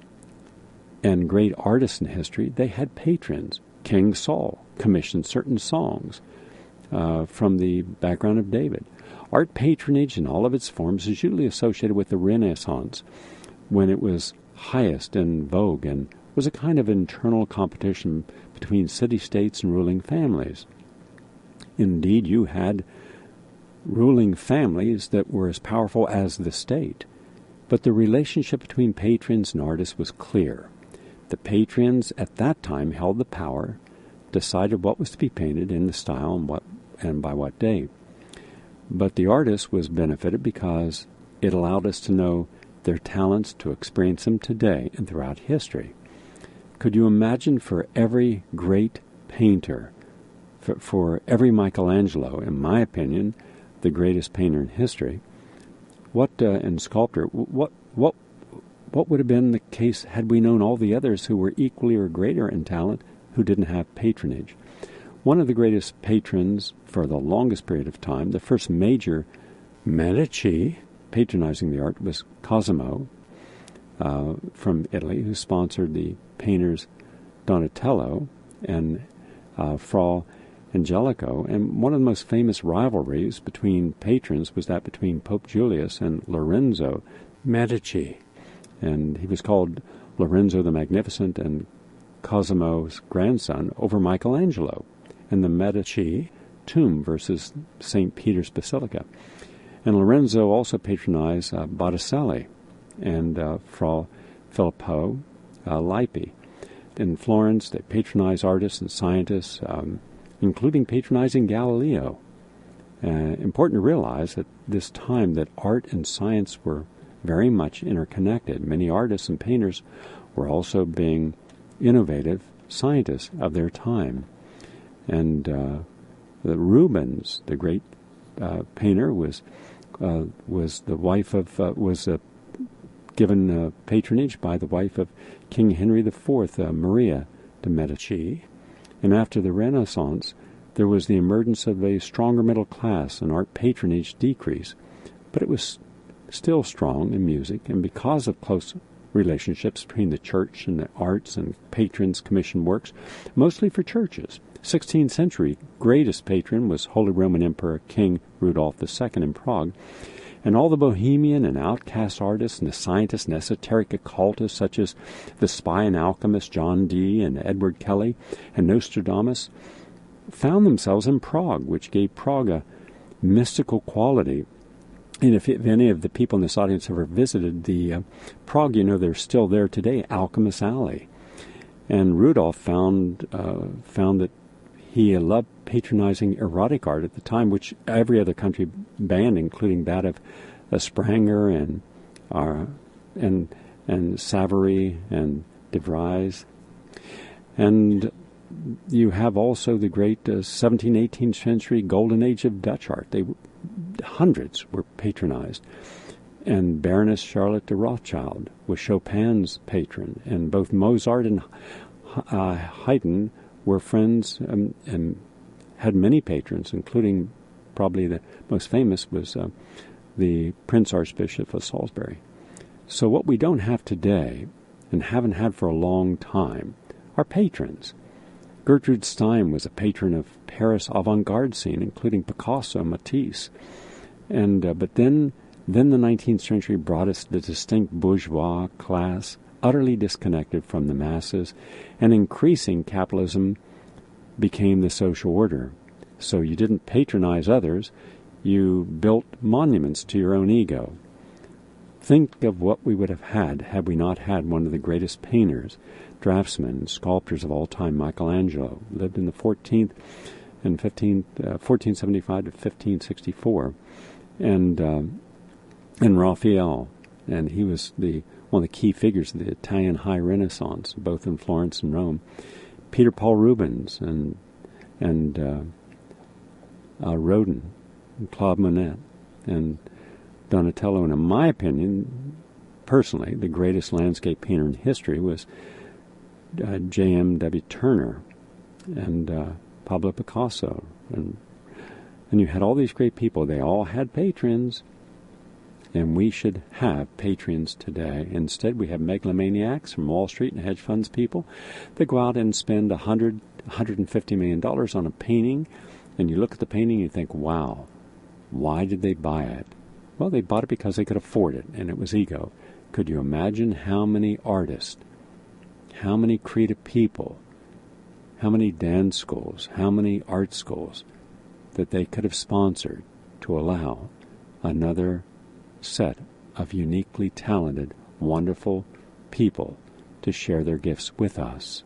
and great artists in history, they had patrons. King Saul commissioned certain songs uh, from the background of David. Art patronage in all of its forms is usually associated with the Renaissance, when it was highest in vogue and was a kind of internal competition between city-states and ruling families. Indeed, you had ruling families that were as powerful as the state, but the relationship between patrons and artists was clear. The patrons at that time held the power, decided what was to be painted in the style and what and by what day. But the artist was benefited because it allowed us to know their talents, to experience them today and throughout history. Could you imagine for every great painter, for, for every Michelangelo, in my opinion, the greatest painter in history, what uh, and sculptor, what what what would have been the case had we known all the others who were equally or greater in talent who didn't have patronage? One of the greatest patrons for the longest period of time, the first major Medici patronizing the art, was Cosimo uh, from Italy, who sponsored the painters Donatello and uh, Fra Angelico. And one of the most famous rivalries between patrons was that between Pope Julius and Lorenzo Medici. And he was called Lorenzo the Magnificent and Cosimo's grandson over Michelangelo and the Medici tomb versus Saint Peter's Basilica. And Lorenzo also patronized uh, Botticelli and uh, Fra Filippo uh, Lippi. In Florence, they patronized artists and scientists, um, including patronizing Galileo. Uh, important to realize at this time that art and science were very much interconnected. Many artists and painters were also being innovative scientists of their time. And uh, the Rubens, the great uh, painter, was uh, was the wife of uh, was uh, given uh, patronage by the wife of King Henry the Fourth, uh, Maria de Medici. And after the Renaissance, there was the emergence of a stronger middle class, and art patronage decreased, but it was still strong in music, and because of close relationships between the church and the arts, and patrons commissioned works, mostly for churches. sixteenth century greatest patron was Holy Roman Emperor King Rudolph the Second in Prague, and all the bohemian and outcast artists and the scientists and esoteric occultists such as the spy and alchemist John Dee and Edward Kelly and Nostradamus found themselves in Prague, which gave Prague a mystical quality. And if, if any of the people in this audience ever visited the uh, Prague, you know they're still there today, Alchemist Alley. And Rudolph found uh, found that he loved patronizing erotic art at the time, which every other country banned, including that of uh, Spranger and uh, and and Savary and De Vries. And you have also the great uh, seventeenth, eighteenth century golden age of Dutch art. They hundreds were patronized. And Baroness Charlotte de Rothschild was Chopin's patron, and both Mozart and uh, Haydn were friends um, and had many patrons, including probably the most famous was uh, the Prince Archbishop of Salisbury. So what we don't have today, and haven't had for a long time, are patrons. Gertrude Stein was a patron of Paris avant-garde scene, including Picasso, Matisse. And uh, but then, then the nineteenth century brought us the distinct bourgeois class, utterly disconnected from the masses, and increasing capitalism became the social order. So you didn't patronize others, you built monuments to your own ego. Think of what we would have had had we not had one of the greatest painters, draftsmen, and sculptors of all time, Michelangelo, lived in the fourteenth and fifteenth, uh, fourteen seventy-five to fifteen sixty-four, and um, and Raphael, and he was the one of the key figures of the Italian High Renaissance, both in Florence and Rome. Peter Paul Rubens and and uh, uh, Rodin, and Claude Monet, and Donatello, and in my opinion, personally, the greatest landscape painter in history was uh, J M W Turner and uh, Pablo Picasso. And, and you had all these great people. They all had patrons, and we should have patrons today. Instead, we have megalomaniacs from Wall Street and hedge funds people that go out and spend one hundred, one hundred fifty million dollars on a painting, and you look at the painting and you think, wow, why did they buy it? Well, they bought it because they could afford it, and it was ego. Could you imagine how many artists, how many creative people, how many dance schools, how many art schools that they could have sponsored to allow another set of uniquely talented, wonderful people to share their gifts with us?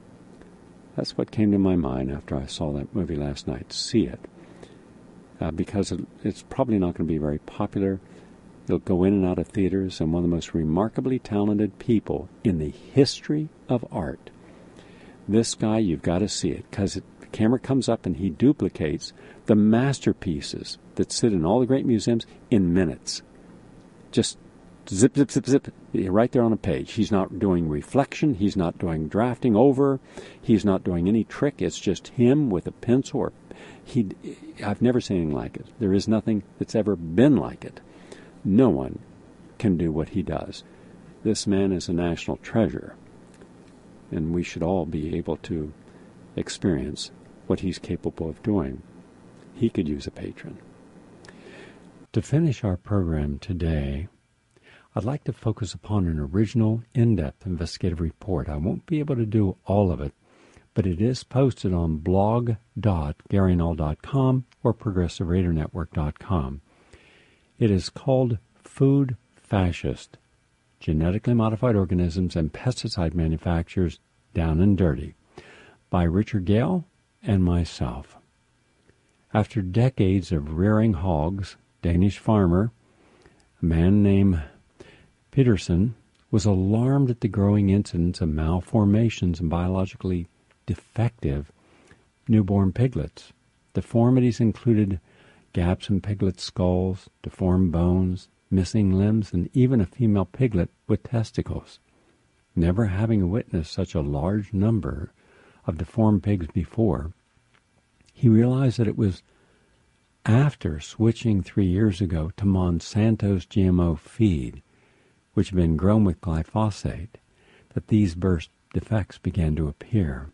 That's what came to my mind after I saw that movie last night. See it. Uh, because it, it's probably not going to be very popular. It'll go in and out of theaters, and one of the most remarkably talented people in the history of art. This guy, you've got to see it, because the camera comes up and he duplicates the masterpieces that sit in all the great museums in minutes. Just zip, zip, zip, zip, right there on a page. He's not doing reflection. He's not doing drafting over. He's not doing any trick. It's just him with a pencil. Or he, I've never seen anything like it. There is nothing that's ever been like it. No one can do what he does. This man is a national treasure, and we should all be able to experience what he's capable of doing. He could use a patron. To finish our program today, I'd like to focus upon an original, in-depth investigative report. I won't be able to do all of it, but it is posted on blog dot gary null dot com or progressive radio network dot com. It is called Food Fascist: Genetically Modified Organisms and Pesticide Manufacturers Down and Dirty, by Richard Gale and myself. After decades of rearing hogs, Danish farmer, a man named Peterson, was alarmed at the growing incidence of malformations and biologically defective newborn piglets. Deformities included gaps in piglet skulls, deformed bones, missing limbs, and even a female piglet with testicles. Never having witnessed such a large number of deformed pigs before, he realized that it was after switching three years ago to Monsanto's G M O feed, which had been grown with glyphosate, that these birth defects began to appear.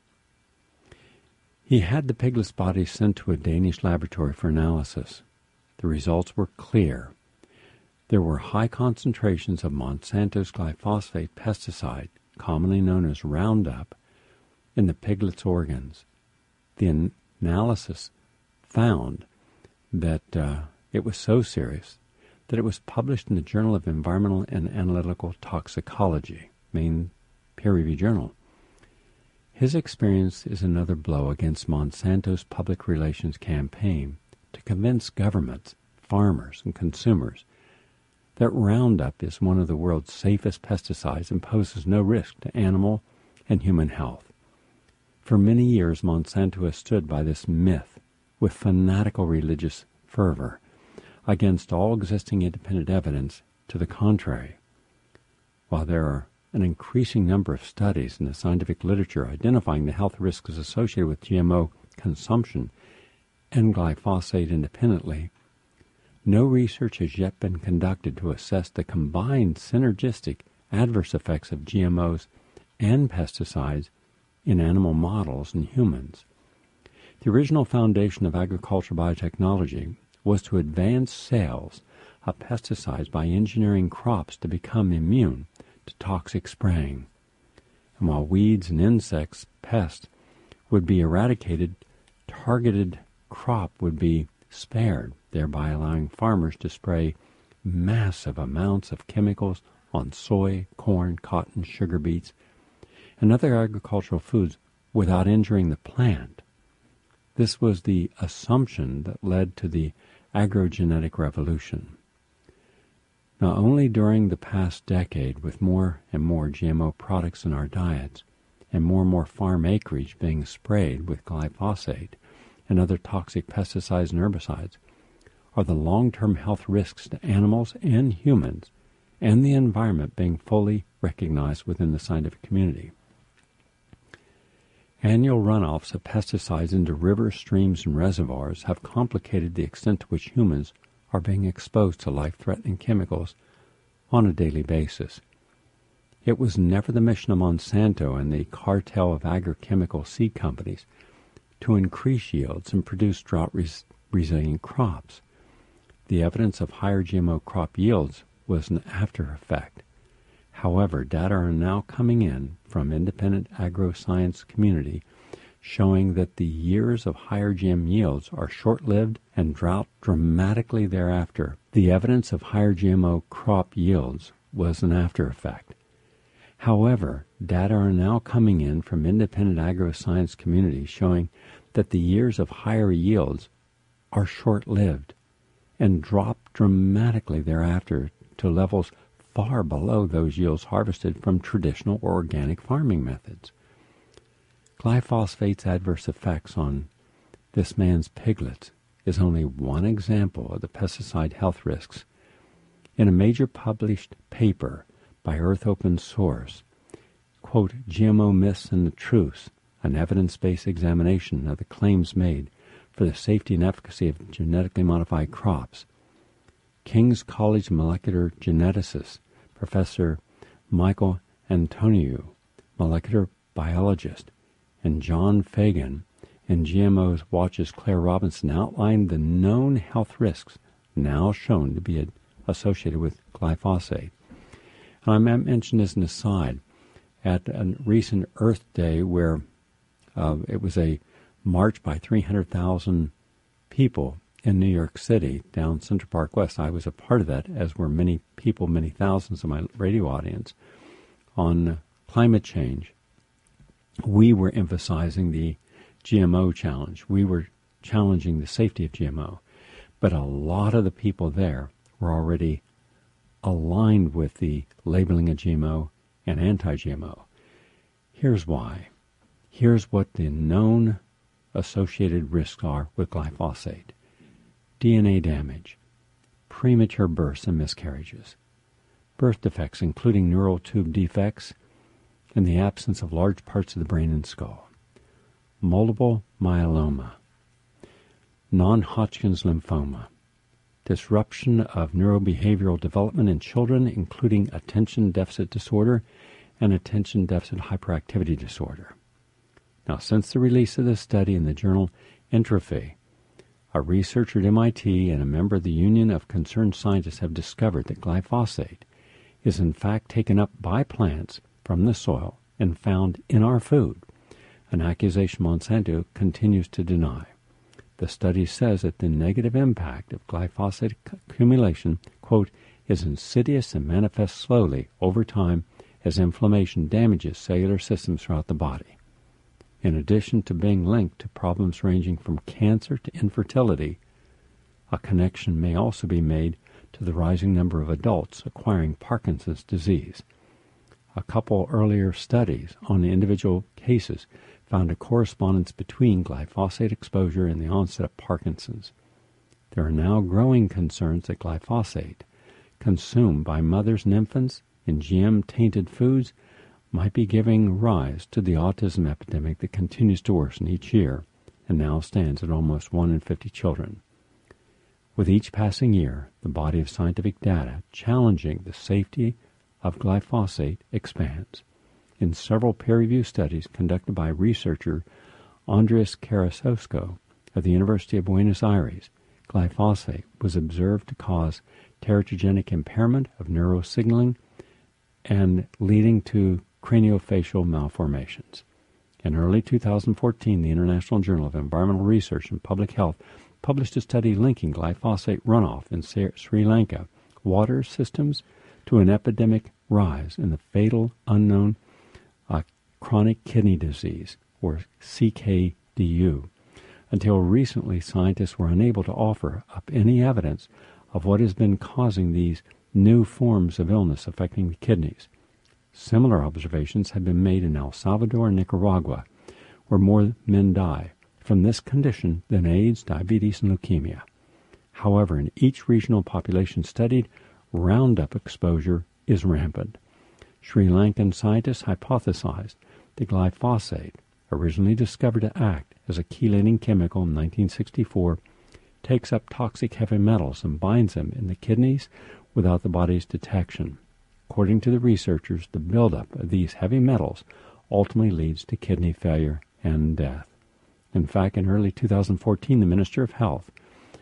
He had the piglets' bodies sent to a Danish laboratory for analysis. The results were clear. There were high concentrations of Monsanto's glyphosate pesticide, commonly known as Roundup, in the piglets' organs. The an- analysis found that uh, it was so serious that it was published in the Journal of Environmental and Analytical Toxicology, main peer-reviewed journal. His experience is another blow against Monsanto's public relations campaign to convince governments, farmers, and consumers that Roundup is one of the world's safest pesticides and poses no risk to animal and human health. For many years, Monsanto has stood by this myth with fanatical religious fervor against all existing independent evidence to the contrary. While there are an increasing number of studies in the scientific literature identifying the health risks associated with G M O consumption and glyphosate independently, no research has yet been conducted to assess the combined synergistic adverse effects of G M Os and pesticides in animal models and humans. The original foundation of agricultural biotechnology was to advance sales of pesticides by engineering crops to become immune to toxic spraying. And while weeds and insects, pests, would be eradicated, targeted crop would be spared, thereby allowing farmers to spray massive amounts of chemicals on soy, corn, cotton, sugar beets, and other agricultural foods without injuring the plant. This was the assumption that led to the agrogenetic revolution. Not only during the past decade, with more and more G M O products in our diets and more and more farm acreage being sprayed with glyphosate and other toxic pesticides and herbicides, are the long-term health risks to animals and humans and the environment being fully recognized within the scientific community. Annual runoffs of pesticides into rivers, streams, and reservoirs have complicated the extent to which humans are being exposed to life-threatening chemicals on a daily basis. It was never the mission of Monsanto and the cartel of agrochemical seed companies to increase yields and produce drought-resilient crops. The evidence of higher G M O crop yields was an after effect. However, data are now coming in from independent agro-science community showing that the years of higher G M yields are short-lived and drought dramatically thereafter. The evidence of higher G M O crop yields was an after effect. However, data are now coming in from independent agro-science community showing that the years of higher yields are short-lived and drop dramatically thereafter to levels far below those yields harvested from traditional or organic farming methods. Glyphosate's adverse effects on this man's piglets is only one example of the pesticide health risks. In a major published paper by Earth Open Source, quote, G M O Myths and the Truths, an evidence-based examination of the claims made for the safety and efficacy of genetically modified crops, King's College molecular geneticist, Professor Michael Antoniou, molecular biologist, and John Fagan and G M O Watch's Claire Robinson outlined the known health risks now shown to be associated with glyphosate. And I mentioned as an aside, at a recent Earth Day where uh, it was a march by three hundred thousand people in New York City, down Central Park West. I was a part of that, as were many people, many thousands of my radio audience, on climate change. We were emphasizing the G M O challenge. We were challenging the safety of G M O. But a lot of the people there were already aligned with the labeling of G M O and anti-G M O. Here's why. Here's what the known associated risks are with glyphosate. D N A damage, premature births and miscarriages, birth defects including neural tube defects, and the absence of large parts of the brain and skull, multiple myeloma, non-Hodgkin's lymphoma, disruption of neurobehavioral development in children, including attention deficit disorder and attention deficit hyperactivity disorder. Now, since the release of this study in the journal Entropy, a researcher at M I T and a member of the Union of Concerned Scientists have discovered that glyphosate is in fact taken up by plants from the soil and found in our food, an accusation Monsanto continues to deny. The study says that the negative impact of glyphosate accumulation, quote, is insidious and manifests slowly over time as inflammation damages cellular systems throughout the body. In addition to being linked to problems ranging from cancer to infertility, a connection may also be made to the rising number of adults acquiring Parkinson's disease. A couple earlier studies on the individual cases found a correspondence between glyphosate exposure and the onset of Parkinson's. There are now growing concerns that glyphosate, consumed by mothers and infants in G M-tainted foods, might be giving rise to the autism epidemic that continues to worsen each year and now stands at almost one in fifty children. With each passing year, the body of scientific data challenging the safety of glyphosate expands. In several peer-reviewed studies conducted by researcher Andres Carrasco of the University of Buenos Aires, glyphosate was observed to cause teratogenic impairment of neurosignaling and leading to craniofacial malformations. In early two thousand fourteen, the International Journal of Environmental Research and Public Health published a study linking glyphosate runoff in Sri Lanka water systems to an epidemic rise in the fatal unknown uh, chronic kidney disease, or C K D U. Until recently, scientists were unable to offer up any evidence of what has been causing these new forms of illness affecting the kidneys. Similar observations have been made in El Salvador and Nicaragua, where more men die from this condition than AIDS, diabetes, and leukemia. However, in each regional population studied, Roundup exposure is rampant. Sri Lankan scientists hypothesized that glyphosate, originally discovered to act as a chelating chemical in nineteen sixty-four, takes up toxic heavy metals and binds them in the kidneys without the body's detection. According to the researchers, the buildup of these heavy metals ultimately leads to kidney failure and death. In fact, in early two thousand fourteen, the Minister of Health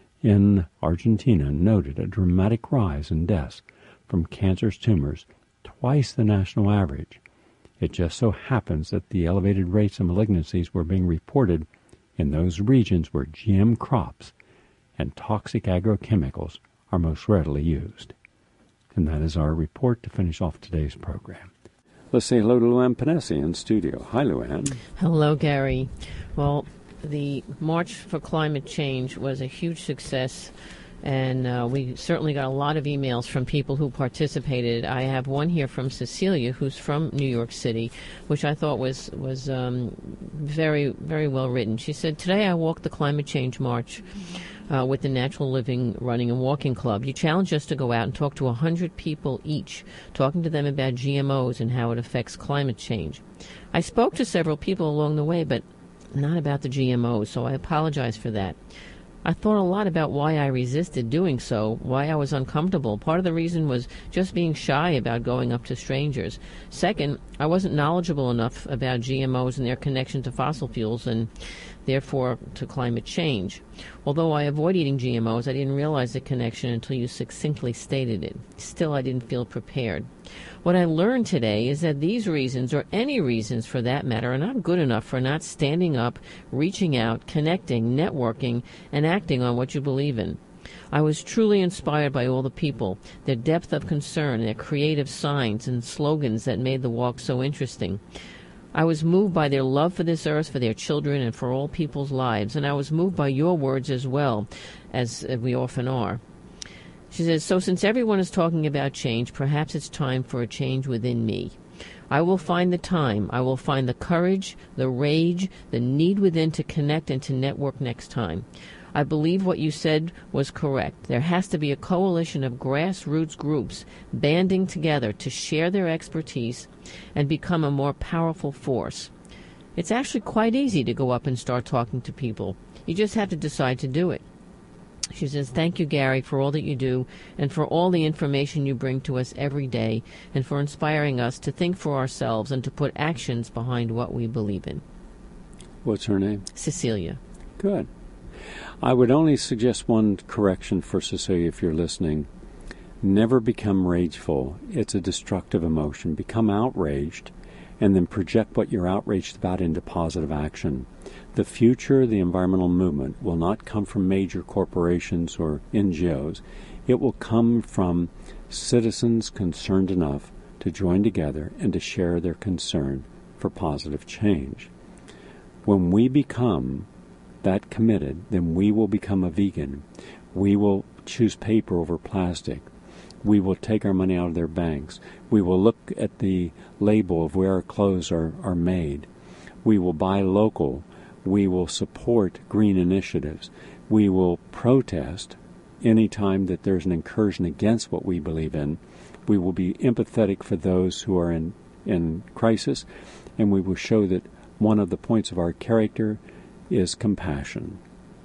in Argentina noted a dramatic rise in deaths from cancerous tumors, twice the national average. It just so happens that the elevated rates of malignancies were being reported in those regions where G M crops and toxic agrochemicals are most readily used. And that is our report to finish off today's program. Let's say hello to Luann Panesi in studio. Hi, Luann.
Hello, Gary. Well, the March for Climate Change was a huge success, and uh, we certainly got a lot of emails from people who participated. I have one here from Cecilia, who's from New York City, which I thought was, was um, very, very well written. She said, "Today I walked the Climate Change March uh, with the Natural Living Running and Walking Club. You challenged us to go out and talk to one hundred people each, talking to them about G M Os and how it affects climate change. I spoke to several people along the way, but not about the G M Os, so I apologize for that. I thought a lot about why I resisted doing so, why I was uncomfortable. Part of the reason was just being shy about going up to strangers. Second, I wasn't knowledgeable enough about G M Os and their connection to fossil fuels and therefore to climate change. Although I avoid eating G M Os, I didn't realize the connection until you succinctly stated it. Still, I didn't feel prepared. What I learned today is that these reasons, or any reasons for that matter, are not good enough for not standing up, reaching out, connecting, networking, and acting on what you believe in. I was truly inspired by all the people, their depth of concern, their creative signs and slogans that made the walk so interesting. I was moved by their love for this earth, for their children, and for all people's lives, and I was moved by your words as well, as we often are. She says, so since everyone is talking about change, perhaps it's time for a change within me. I will find the time, I will find the courage, the rage, the need within to connect and to network next time. I believe what you said was correct. There has to be a coalition of grassroots groups banding together to share their expertise and become a more powerful force. It's actually quite easy to go up and start talking to people. You just have to decide to do it. She says, thank you, Gary, for all that you do and for all the information you bring to us every day and for inspiring us to think for ourselves and to put actions behind what we believe in.
What's her name?
Cecilia.
Good. I would only suggest one correction for Cecilia if you're listening. Never become rageful. It's a destructive emotion. Become outraged and then project what you're outraged about into positive action. The future of the environmental movement will not come from major corporations or N G Os. It will come from citizens concerned enough to join together and to share their concern for positive change. When we become that committed, then we will become a vegan. We will choose paper over plastic. We will take our money out of their banks. We will look at the label of where our clothes are, are made. We will buy local. We will support green initiatives. We will protest any time that there's an incursion against what we believe in. We will be empathetic for those who are in, in crisis, and we will show that one of the points of our character is compassion.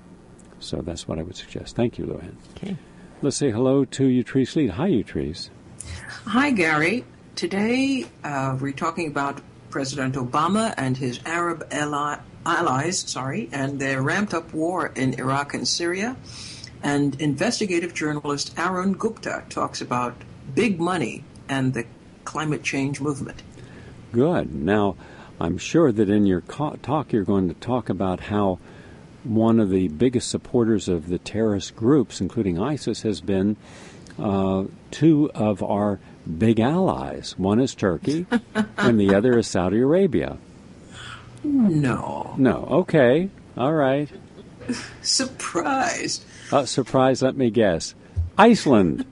So that's what I would suggest. Thank you, Luann.
Okay.
Let's say hello to Utrice Lead. Hi, Utrice.
Hi, Gary. Today uh, we're talking about President Obama and his Arab ally, allies, sorry, and their ramped-up war in Iraq and Syria. And investigative journalist Arun Gupta talks about big money and the climate change movement.
Good. Now, I'm sure that in your talk you're going to talk about how one of the biggest supporters of the terrorist groups, including ISIS, has been uh, two of our big allies. One is Turkey, and the other is Saudi Arabia.
No.
No. Okay. All right.
Surprised.
Uh, surprise, let me guess. Iceland.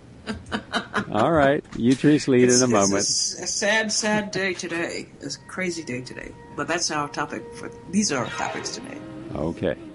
All right. Utrice Lead
it's,
in a moment.
It's a, a sad, sad day today. It's a crazy day today. But that's our topic. For These are our topics today.
Okay.